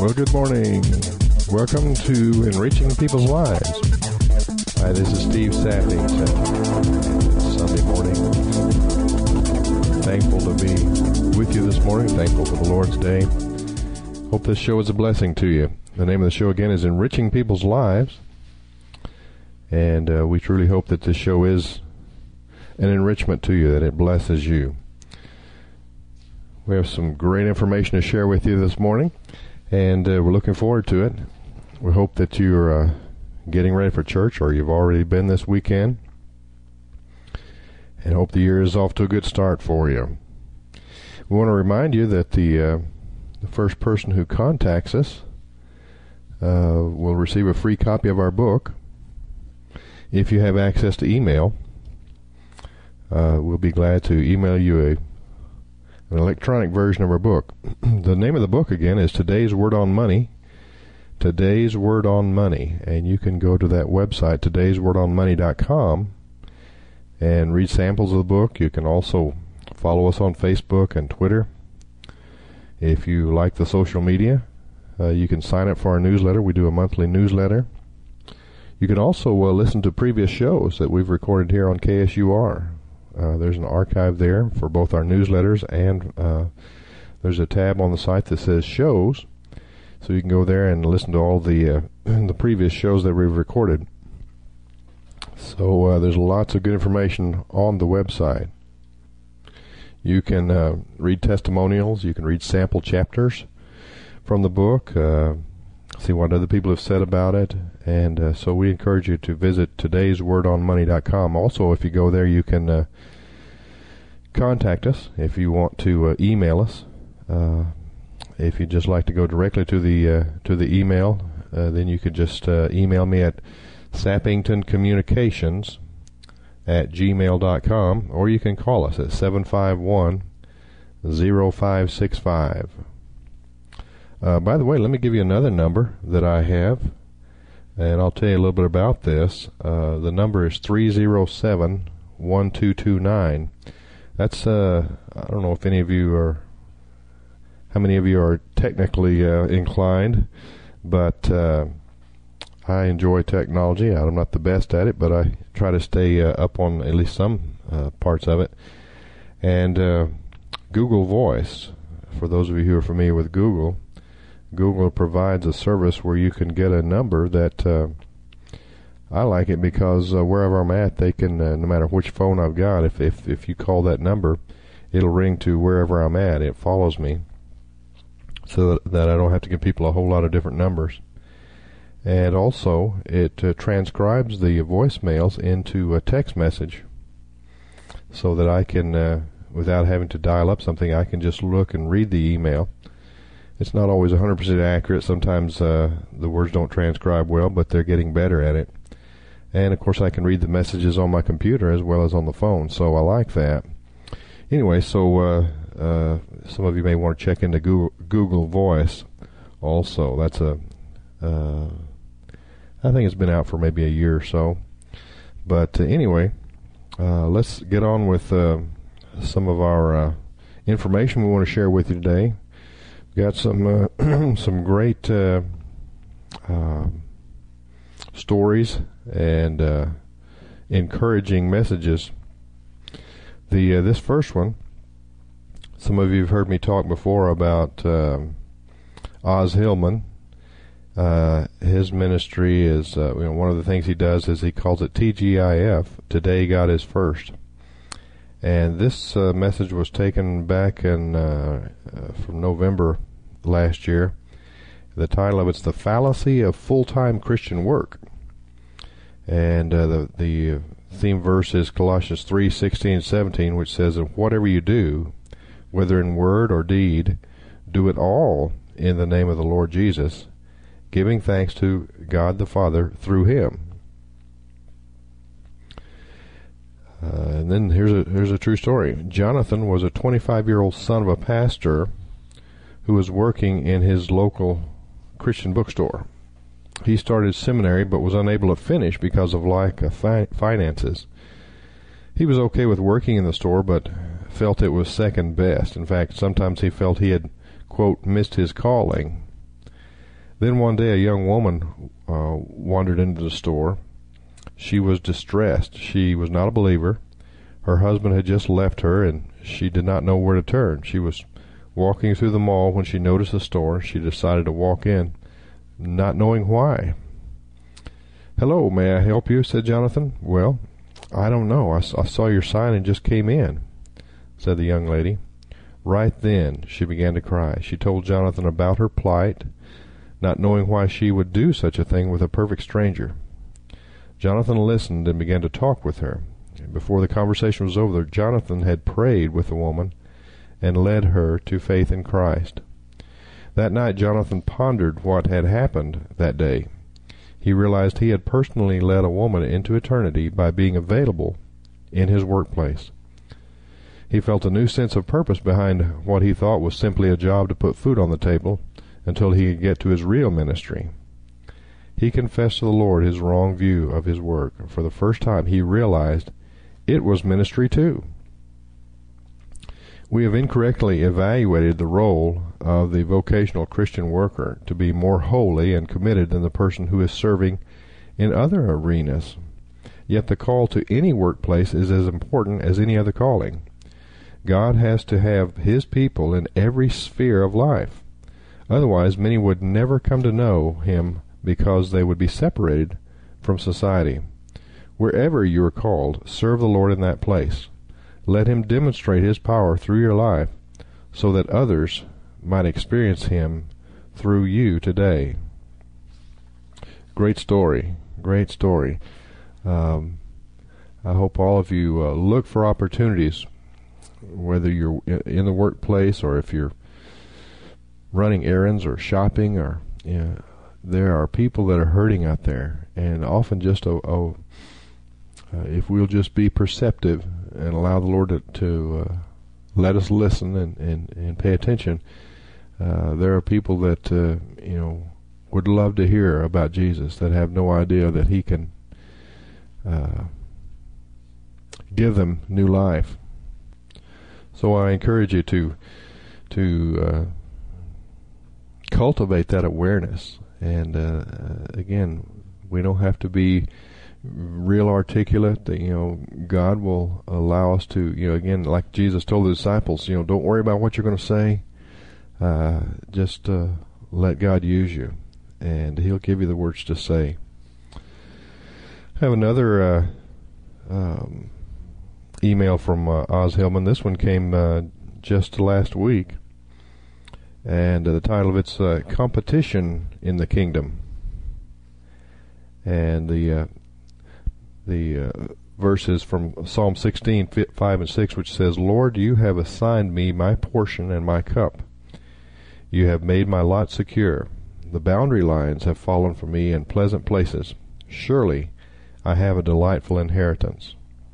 Well, good morning. Welcome to Enriching People's Lives. Hi, this is Steve Sappington. It's Sunday morning. Thankful to be with you this morning. Thankful for the Lord's Day. Hope this show is a blessing to you. The name of the show again is Enriching People's Lives. And we truly hope that this show is an enrichment to you, that it blesses you. We have some great information to share with you this morning, and we're looking forward to it. We hope that you're getting ready for church, or you've already been this weekend, and hope the year is off to a good start for you. We want to remind you that the first person who contacts us will receive a free copy of our book. If you have access to email, we'll be glad to email you an electronic version of our book. The name of the book again is Today's Word on Money. Today's Word on Money, and you can go to that website, todayswordonmoney.com, and read samples of the book. You can also follow us on Facebook and Twitter. If you like the social media, you can sign up for our newsletter. We do a monthly newsletter. You can also listen to previous shows that we've recorded here on KSUR. There's an archive there for both our newsletters, and there's a tab on the site that says shows, so you can go there and listen to all the previous shows that we've recorded. So there's lots of good information on the website. You can read testimonials, you can read sample chapters from the book, see what other people have said about it, and so we encourage you to visit todayswordonmoney.com. Also, if you go there, you can contact us if you want to email us. If you'd just like to go directly to the email, then you could just email me at sappingtoncommunications@gmail.com, or you can call us at 751-0565. By the way, let me give you another number that I have, and I'll tell you a little bit about this. The number is 307-1229. That's, I don't know if how many of you are technically inclined, but I enjoy technology. I'm not the best at it, but I try to stay up on at least some parts of it. And Google Voice, for those of you who are familiar with Google provides a service where you can get a number that I like it because wherever I'm at, they can, no matter which phone I've got, if you call that number, it'll ring to wherever I'm at. It follows me, so that I don't have to give people a whole lot of different numbers. And also, it transcribes the voicemails into a text message, so that I can, without having to dial up something, I can just look and read the email. It's not always 100% accurate. Sometimes the words don't transcribe well, but they're getting better at it. And, of course, I can read the messages on my computer as well as on the phone, so I like that. Anyway, so some of you may want to check into Google Voice also. That's I think it's been out for maybe a year or so. But anyway, let's get on with some of our information we want to share with you today. We got some some great stories and encouraging messages. This first one, some of you have heard me talk before about Oz Hillman. His ministry is, one of the things he does is he calls it TGIF, Today God is First. And this message was taken back in from November last year. The title of it's The Fallacy of Full-Time Christian Work. And the theme verse is Colossians 3:16-17, which says, "And whatever you do, whether in word or deed, do it all in the name of the Lord Jesus, giving thanks to God the Father through Him." And then here's a true story. Jonathan was a 25-year-old son of a pastor who was working in his local Christian bookstore. He started seminary but was unable to finish because of lack of finances. He was okay with working in the store, but felt it was second best. In fact, sometimes he felt he had, quote, missed his calling. Then one day a young woman wandered into the store. She was distressed. She was not a believer. Her husband had just left her, and she did not know where to turn. She was walking through the mall when she noticed the store. She decided to walk in, not knowing why. "Hello, may I help you?" said Jonathan. "Well, I don't know. I saw your sign and just came in," said the young lady. Right then she began to cry. She told Jonathan about her plight, not knowing why she would do such a thing with a perfect stranger. Jonathan listened and began to talk with her. Before the conversation was over, Jonathan had prayed with the woman and led her to faith in Christ. That night Jonathan pondered what had happened that day. He realized he had personally led a woman into eternity by being available in his workplace. He felt a new sense of purpose behind what he thought was simply a job to put food on the table until he could get to his real ministry. He confessed to the Lord his wrong view of his work. For the first time he realized it was ministry too. We have incorrectly evaluated the role of the vocational Christian worker to be more holy and committed than the person who is serving in other arenas. Yet the call to any workplace is as important as any other calling. God has to have his people in every sphere of life. Otherwise, many would never come to know him because they would be separated from society. Wherever you are called, serve the Lord in that place. Let him demonstrate his power through your life so that others might experience him through you today. Great story. Great story. I hope all of you look for opportunities, whether you're in the workplace or if you're running errands or shopping, or there are people that are hurting out there, and often just if we'll just be perceptive and allow the Lord to let us listen and pay attention, there are people that would love to hear about Jesus, that have no idea that he can give them new life. So I encourage you to cultivate that awareness. And again, we don't have to be real articulate. God will allow us to, again, like Jesus told the disciples, don't worry about what you're going to say. Just let God use you, and he'll give you the words to say. I have another email from Oz Hillman. This one came just last week, and the title of it's Competition in the Kingdom. And the verse is from Psalm 16, 5 and 6, which says, "Lord, you have assigned me my portion and my cup. You have made my lot secure. The boundary lines have fallen for me in pleasant places. Surely I have a delightful inheritance."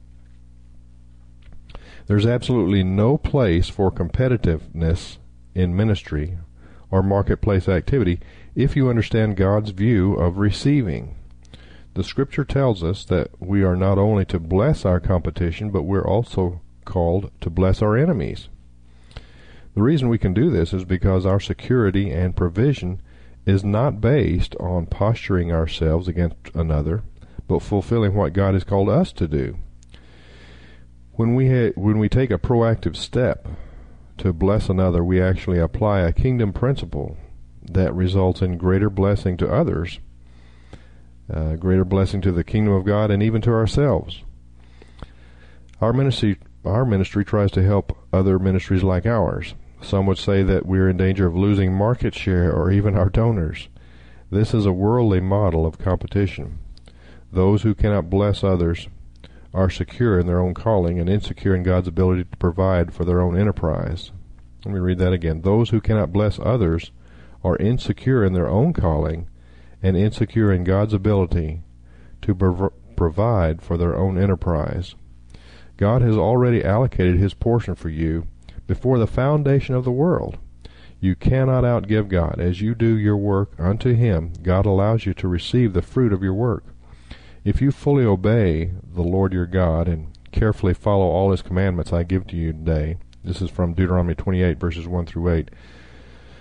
There's absolutely no place for competitiveness in ministry or marketplace activity if you understand God's view of receiving. The scripture tells us that we are not only to bless our competition, but we're also called to bless our enemies. The reason we can do this is because our security and provision is not based on posturing ourselves against another, but fulfilling what God has called us to do. When we take a proactive step to bless another, we actually apply a kingdom principle that results in greater blessing to others, greater blessing to the kingdom of God, and even to ourselves. Our ministry tries to help other ministries like ours. Some would say that we're in danger of losing market share or even our donors. This is a worldly model of competition. Those who cannot bless others are secure in their own calling and insecure in God's ability to provide for their own enterprise. Let me read that again. Those who cannot bless others are insecure in their own calling and insecure in God's ability to provide for their own enterprise. God has already allocated his portion for you before the foundation of the world. You cannot outgive God. As you do your work unto him, God allows you to receive the fruit of your work. If you fully obey the Lord your God and carefully follow all his commandments I give to you today, this is from Deuteronomy 28, verses 1 through 8,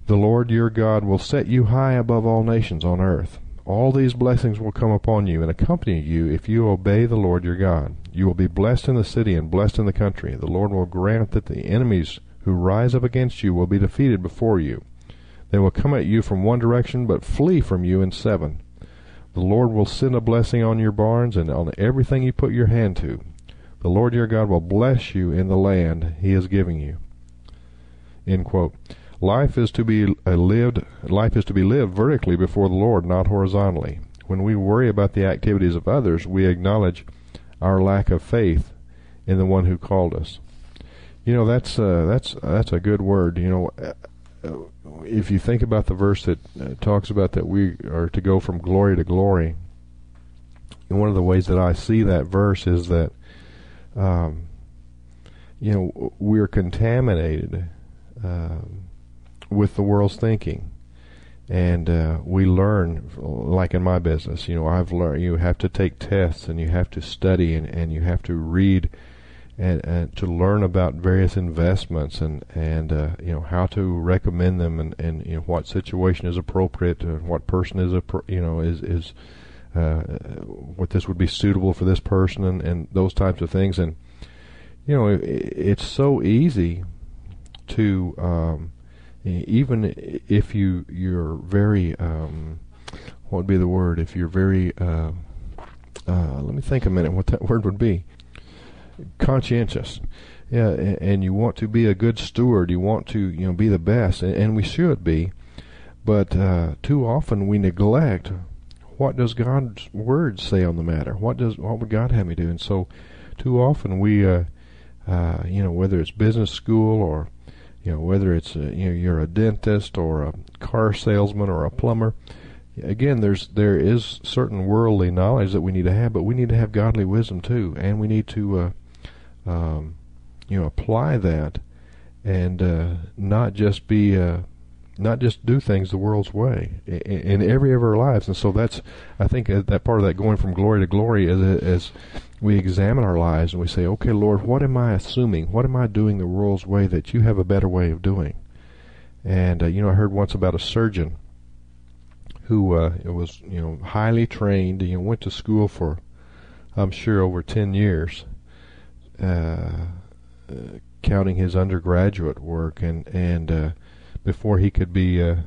The Lord your God will set you high above all nations on earth. All these blessings will come upon you and accompany you if you obey the Lord your God. You will be blessed in the city and blessed in the country. The Lord will grant that the enemies who rise up against you will be defeated before you. They will come at you from one direction, but flee from you in seven. The Lord will send a blessing on your barns and on everything you put your hand to. The Lord your God will bless you in the land he is giving you." End quote. Life is to be lived vertically before the Lord, not horizontally. When we worry about the activities of others, we acknowledge our lack of faith in the one who called us. That's a good word. If you think about the verse that talks about that we are to go from glory to glory, and one of the ways that I see that verse is that we're contaminated with the world's thinking, and we learn, like in my business. I've learned you have to take tests and you have to study and you have to read and to learn about various investments and how to recommend them and what situation is appropriate and what person is what this would be suitable for this person and those types of things. And it's so easy to even if you're very what would be the word, if you're very let me think a minute what that word would be. Conscientious, yeah, and you want to be a good steward. You want to, be the best, and we should be. But too often we neglect what does God's word say on the matter. What would God have me do? And so, too often we, whether it's business school or, whether it's you're a dentist or a car salesman or a plumber. Again, there is certain worldly knowledge that we need to have, but we need to have godly wisdom too, and we need to apply that and not just do things the world's way in every of our lives. And so I think that part of that going from glory to glory is as we examine our lives and we say, okay, Lord, what am I assuming? What am I doing the world's way that you have a better way of doing? And I heard once about a surgeon who was highly trained, went to school for, I'm sure, over 10 years, counting his undergraduate work, and before he could be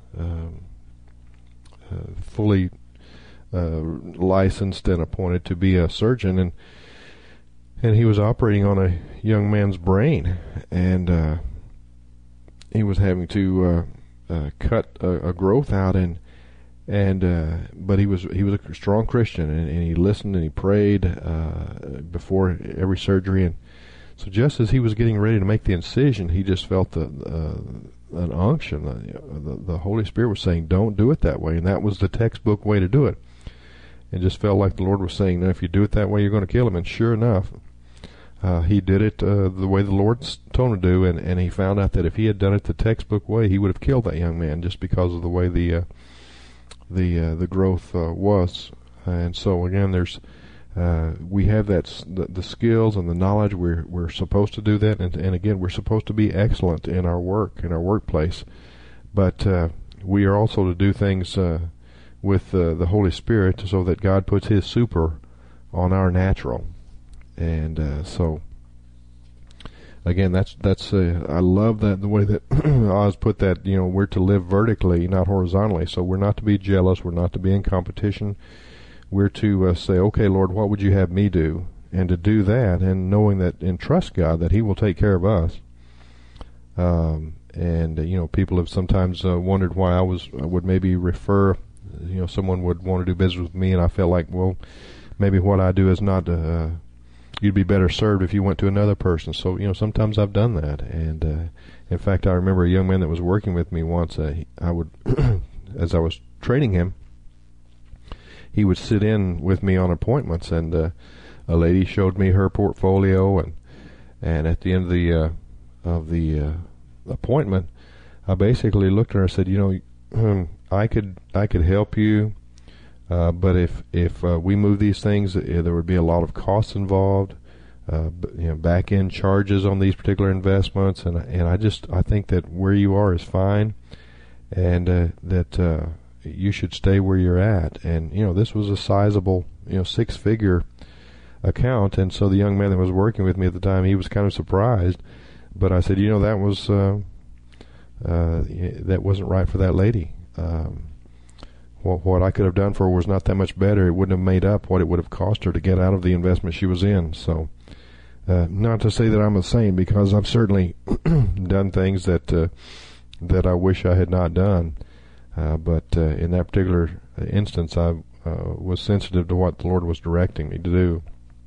fully licensed and appointed to be a surgeon, and he was operating on a young man's brain, and he was having to cut a growth out, but he was a strong Christian, and he listened and he prayed before every surgery. And so just as he was getting ready to make the incision, he just felt an unction. The Holy Spirit was saying, "Don't do it that way," and that was the textbook way to do it. It just felt like the Lord was saying, "No, if you do it that way, you're going to kill him." And sure enough, he did it the way the Lord told him to do, and he found out that if he had done it the textbook way, he would have killed that young man just because of the way the growth was. And so again, we have the skills and the knowledge. We're supposed to do that, and again, we're supposed to be excellent in our work, in our workplace. But we are also to do things with the Holy Spirit, so that God puts His super on our natural. And so again, that's I love that, the way that Oz put that. We're to live vertically, not horizontally. So we're not to be jealous. We're not to be in competition. We're to say, okay, Lord, what would you have me do? And to do that, and knowing that, and trust God that He will take care of us. People have sometimes wondered why I would maybe refer, someone would want to do business with me, and I felt like, well, maybe what I do is not, you'd be better served if you went to another person. So, sometimes I've done that. And in fact, I remember a young man that was working with me once, I would, as I was training him, he would sit in with me on appointments, and a lady showed me her portfolio, and at the end of the appointment, I basically looked at her and said, I could help you, but if we move these things, there would be a lot of costs involved, back end charges on these particular investments, and I think that where you are is fine. and that you should stay where you're at. And this was a sizable, six-figure account, and so the young man that was working with me at the time, he was kind of surprised. But I said, that was that wasn't right for that lady. What I could have done for her was not that much better. It wouldn't have made up what it would have cost her to get out of the investment she was in. So, not to say that I'm a saint, because I've certainly done things that I wish I had not done. But in that particular instance, I was sensitive to what the Lord was directing me to do.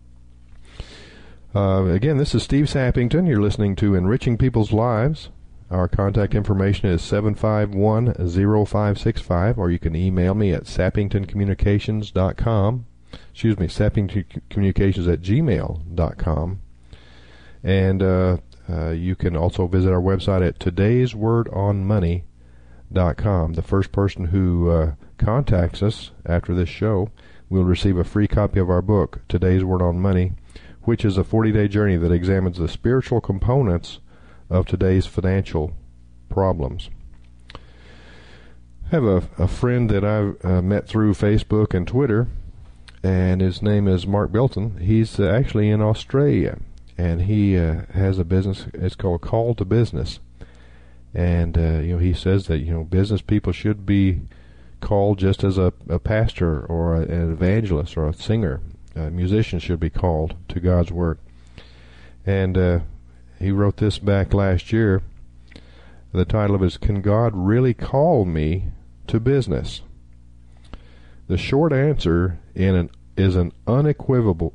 Again, this is Steve Sappington. You're listening to Enriching People's Lives. Our contact information is 751-0565, or you can email me at sappingtoncommunications.com. Excuse me, sappingtoncommunications@gmail.com. And you can also visit our website at todayswordonmoney.com. The first person who contacts us after this show will receive a free copy of our book, Today's Word on Money, which is a 40-day journey that examines the spiritual components of today's financial problems. I have a friend that I've met through Facebook and Twitter, and his name is Mark Belton. He's actually in Australia, and he has a business. It's called Call to Business, and he says that business people should be called just as a pastor or an evangelist or a singer. Musicians should be called to God's work. And he wrote this back last year. The title of it is, Can God Really Call Me to Business? The short answer is an unequivocal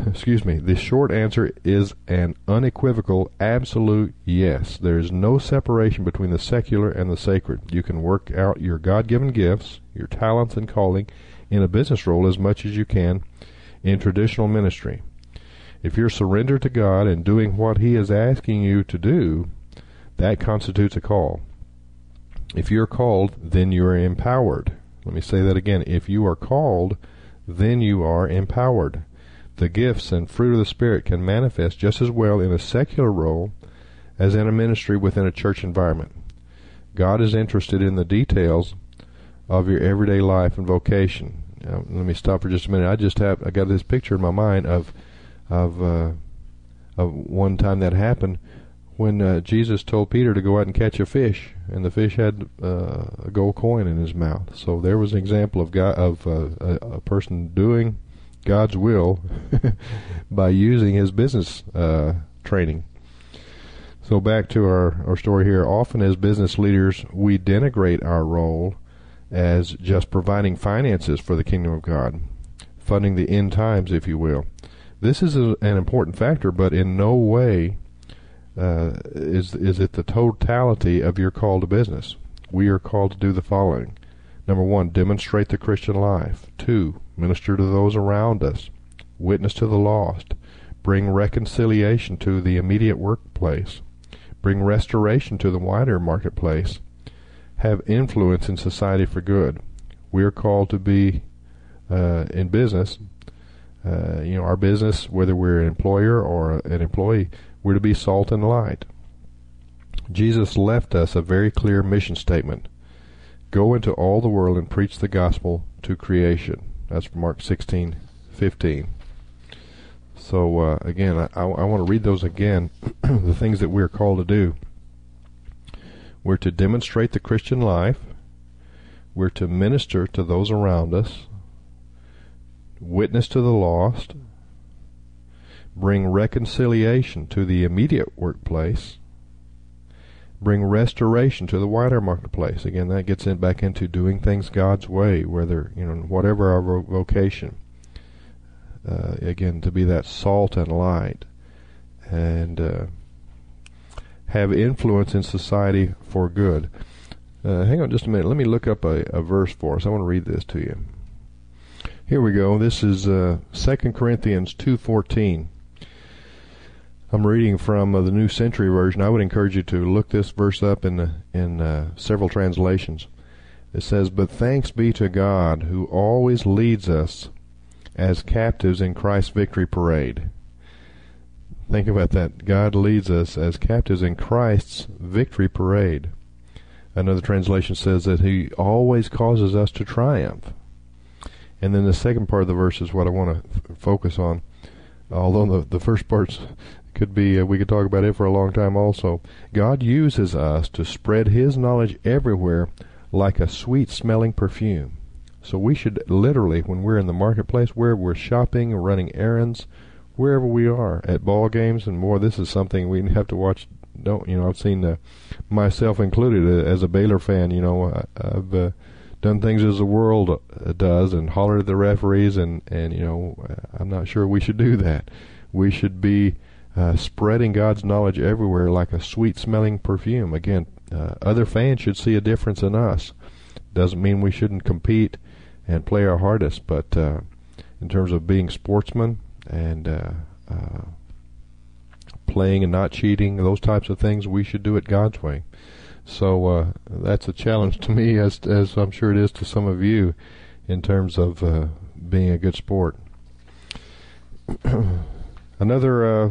absolute yes. There is no separation between the secular and the sacred. You can work out your God-given gifts, your talents and calling in a business role as much as you can in traditional ministry. If you're surrendered to God and doing what He is asking you to do, that constitutes a call. If you're called, then you are empowered. Let me say that again. If you are called, then you are empowered. The gifts and fruit of the Spirit can manifest just as well in a secular role as in a ministry within a church environment. God is interested in the details of your everyday life and vocation. Let me stop for just a minute. I got this picture in my mind of one time that happened when Jesus told Peter to go out and catch a fish, and the fish had a gold coin in his mouth. So there was an example of a person doing God's will by using his business training. So back to our story here. Often as business leaders, we denigrate our role as just providing finances for the kingdom of God, funding the end times, if you will. This is an important factor, but in no way is it the totality of your call to business. We are called to do the following. Number 1, demonstrate the Christian life. 2, minister to those around us. Witness to the lost. Bring reconciliation to the immediate workplace. Bring restoration to the wider marketplace. Have influence in society for good. We are called to be in business. Our business, whether we're an employer or an employee, we're to be salt and light. Jesus left us a very clear mission statement. Go into all the world and preach the gospel to creation. That's from Mark 16:15. So again, I want to read those again. The things that we're called to do. We're to demonstrate the Christian life. We're to minister to those around us. Witness to the lost. Bring reconciliation to the immediate workplace. Bring restoration to the wider marketplace. Again, that gets back into doing things God's way, whether whatever our vocation. Again, to be that salt and light, and have influence in society for good. Hang on just a minute. Let me look up a verse for us. I want to read this to you. Here we go. This is 2 Corinthians 2:14. I'm reading from the New Century Version. I would encourage you to look this verse up in several translations. It says, "But thanks be to God who always leads us as captives in Christ's victory parade." Think about that. God leads us as captives in Christ's victory parade. Another translation says that he always causes us to triumph. And then the second part of the verse is what I want to focus on. Although the first part could be, we could talk about it for a long time also. God uses us to spread his knowledge everywhere like a sweet-smelling perfume. So we should literally, when we're in the marketplace, where we're shopping, running errands, wherever we are, at ball games and more, this is something we have to watch. I've seen myself included as a Baylor fan. I've done things as the world does and hollered at the referees, and I'm not sure we should do that. We should be spreading God's knowledge everywhere like a sweet-smelling perfume. Again, other fans should see a difference in us. Doesn't mean we shouldn't compete and play our hardest, but in terms of being sportsmen and playing and not cheating, those types of things, we should do it God's way. So that's a challenge to me, as I'm sure it is to some of you, in terms of being a good sport. Another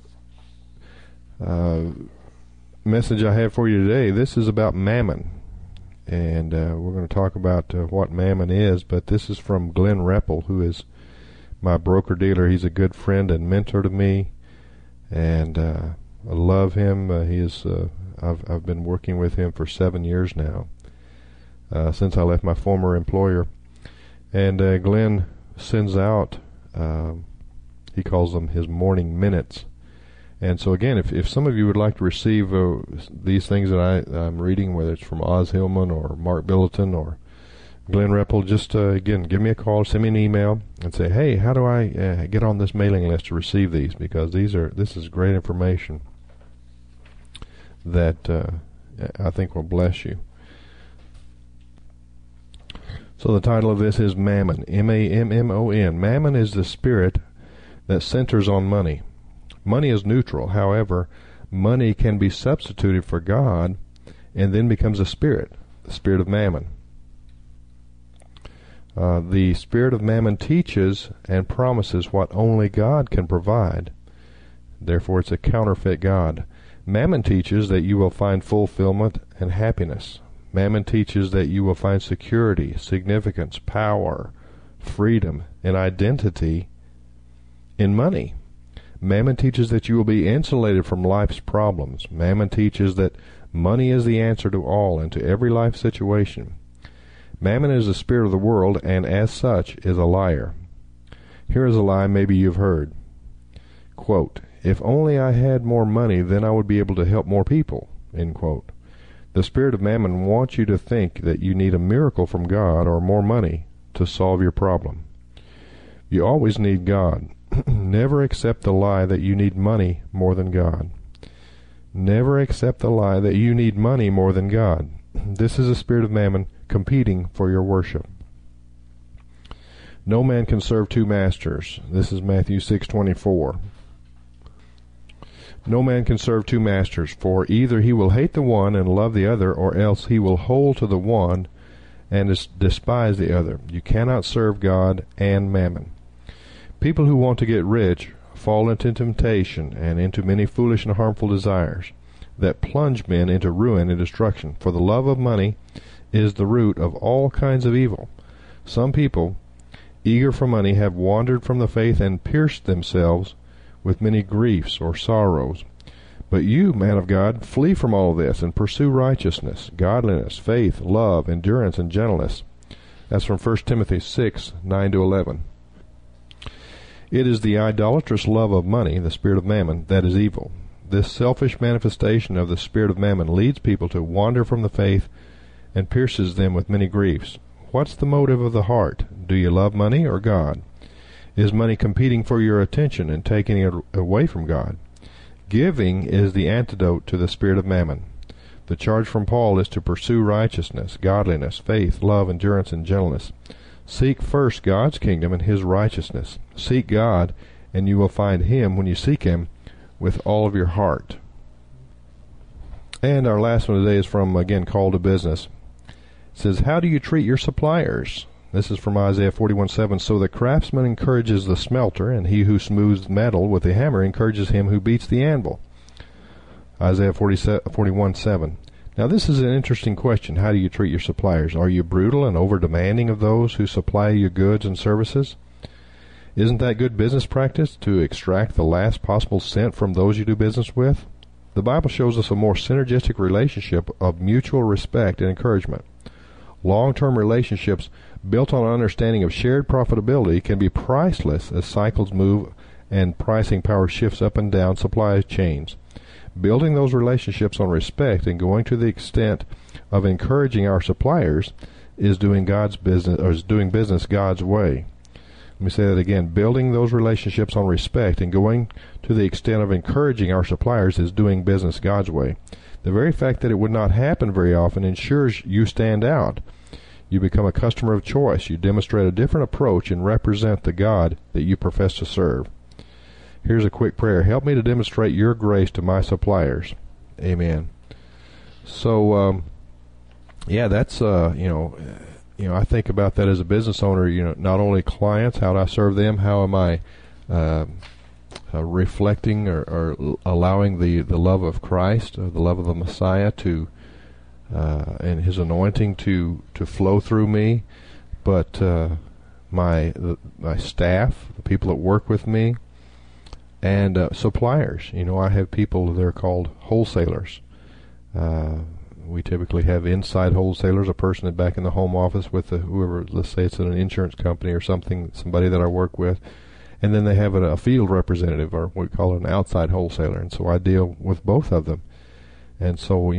message I have for you today, this is about mammon. And we're going to talk about what mammon is, but this is from Glenn Reppel, who is my broker-dealer. He's a good friend and mentor to me, and I love him. I've been working with him for 7 years now, since I left my former employer. And Glenn sends out, he calls them his morning minutes. And so again, if some of you would like to receive these things that I'm reading, whether it's from Oz Hillman or Mark Billiton or Glenn Reppel, just again, give me a call, send me an email, and say, hey, how do I get on this mailing list to receive these? Because this is great information that I think will bless you. So the title of this is Mammon, M-A-M-M-O-N. Mammon is the spirit that centers on money. Money is neutral. However, money can be substituted for God and then becomes a spirit, the spirit of mammon. The spirit of mammon teaches and promises what only God can provide. Therefore, it's a counterfeit God. Mammon teaches that you will find fulfillment and happiness. Mammon teaches that you will find security, significance, power, freedom, and identity in money. Mammon teaches that you will be insulated from life's problems. Mammon teaches that money is the answer to all and to every life situation. Mammon is the spirit of the world, and as such is a liar. Here is a lie maybe you've heard. Quote, if only I had more money, then I would be able to help more people. End quote. The spirit of mammon wants you to think that you need a miracle from God or more money to solve your problem. You always need God. Never accept the lie that you need money more than God. Never accept the lie that you need money more than God. This is a spirit of mammon competing for your worship. No man can serve two masters. This is Matthew 6:24. No man can serve two masters, for either he will hate the one and love the other, or else he will hold to the one and despise the other. You cannot serve God and mammon. People who want to get rich fall into temptation and into many foolish and harmful desires that plunge men into ruin and destruction. For the love of money is the root of all kinds of evil. Some people, eager for money, have wandered from the faith and pierced themselves with many griefs or sorrows. But you, man of God, flee from all this and pursue righteousness, godliness, faith, love, endurance, and gentleness. That's from 1 Timothy 6:9-11. It is the idolatrous love of money, the spirit of mammon, that is evil. This selfish manifestation of the spirit of mammon leads people to wander from the faith and pierces them with many griefs. What's the motive of the heart? Do you love money or God? Is money competing for your attention and taking it away from God? Giving is the antidote to the spirit of mammon. The charge from Paul is to pursue righteousness, godliness, faith, love, endurance, and gentleness. Seek first God's kingdom and his righteousness. Seek God, and you will find him when you seek him with all of your heart. And our last one today is from, again, Call to Business. It says, how do you treat your suppliers? This is from Isaiah 41:7. So the craftsman encourages the smelter, and he who smooths metal with the hammer encourages him who beats the anvil. Isaiah 41:7. Now, this is an interesting question. How do you treat your suppliers? Are you brutal and over-demanding of those who supply you goods and services? Isn't that good business practice to extract the last possible cent from those you do business with? The Bible shows us a more synergistic relationship of mutual respect and encouragement. Long-term relationships built on understanding of shared profitability can be priceless as cycles move and pricing power shifts up and down supply chains. Building those relationships on respect and going to the extent of encouraging our suppliers is doing God's business, or is doing business God's way. Let me say that again. Building those relationships on respect and going to the extent of encouraging our suppliers is doing business God's way. The very fact that it would not happen very often ensures you stand out. You become a customer of choice. You demonstrate a different approach and represent the God that you profess to serve. Here's a quick prayer. Help me to demonstrate your grace to my suppliers. Amen. So, that's, I think about that as a business owner, not only clients, how do I serve them, how am I reflecting or allowing the love of Christ, or the love of the Messiah to and His anointing to flow through me, but my staff, the people that work with me, and suppliers. I have people, they're called wholesalers. We typically have inside wholesalers, a person that's back in the home office with whoever, let's say it's an insurance company or somebody that I work with. And then they have a field representative, or we call it an outside wholesaler. And so I deal with both of them. And so,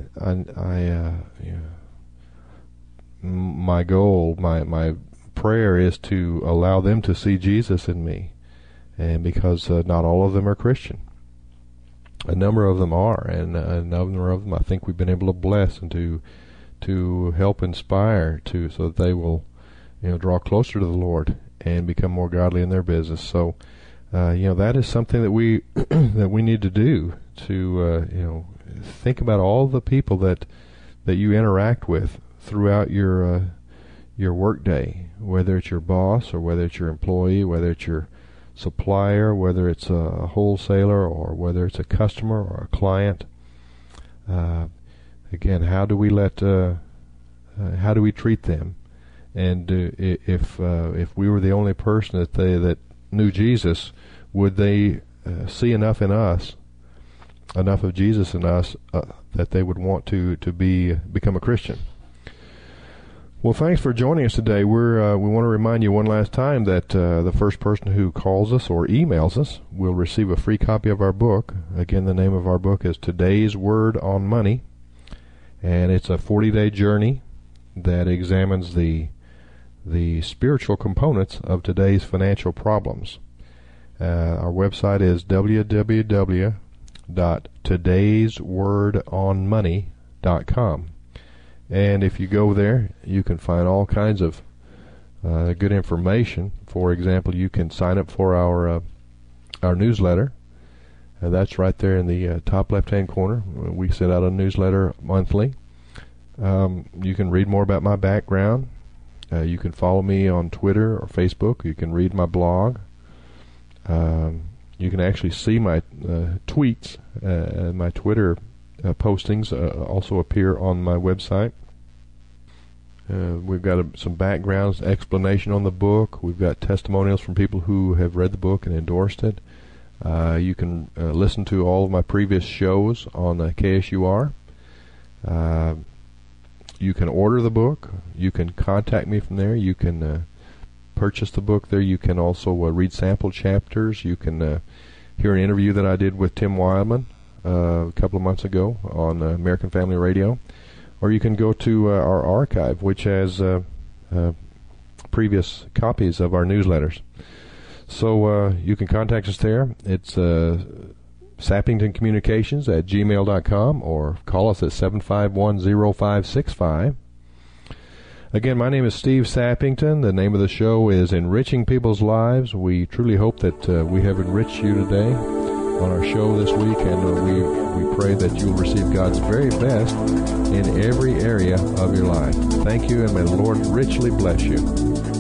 my goal, my prayer is to allow them to see Jesus in me. And because not all of them are Christian. A number of them are, and a number of them I think we've been able to bless and to help inspire so that they will, draw closer to the Lord and become more godly in their business. So, that is something that we that we need to do to, think about all the people that you interact with throughout your work day, whether it's your boss or whether it's your employee, whether it's your supplier, whether it's a wholesaler or whether it's a customer or a client. Again, how do we treat them? And if we were the only person that knew Jesus, would they see enough in us, enough of Jesus in us, that they would want to become a Christian? Well, thanks for joining us today. We want to remind you one last time that the first person who calls us or emails us will receive a free copy of our book. Again, the name of our book is Today's Word on Money, and it's a 40-day journey that examines the spiritual components of today's financial problems. Our website is www.todayswordonmoney.com. And if you go there, you can find all kinds of good information. For example, you can sign up for our newsletter. That's right there in the top left-hand corner. We send out a newsletter monthly. You can read more about my background. You can follow me on Twitter or Facebook. You can read my blog. You can actually see my tweets. My Twitter postings also appear on my website. We've got some background explanation on the book. We've got testimonials from people who have read the book and endorsed it. You can listen to all of my previous shows on KSUR. You can order the book. You can contact me from there. You can purchase the book there. You can also read sample chapters. You can hear an interview that I did with Tim Wildman a couple of months ago on American Family Radio. Or you can go to our archive, which has previous copies of our newsletters. So you can contact us there. It's sappingtoncommunications@gmail.com, or call us at 751-0565. Again, my name is Steve Sappington. The name of the show is Enriching People's Lives. We truly hope that we have enriched you today on our show this week, and we pray that you will receive God's very best in every area of your life. Thank you, and may the Lord richly bless you.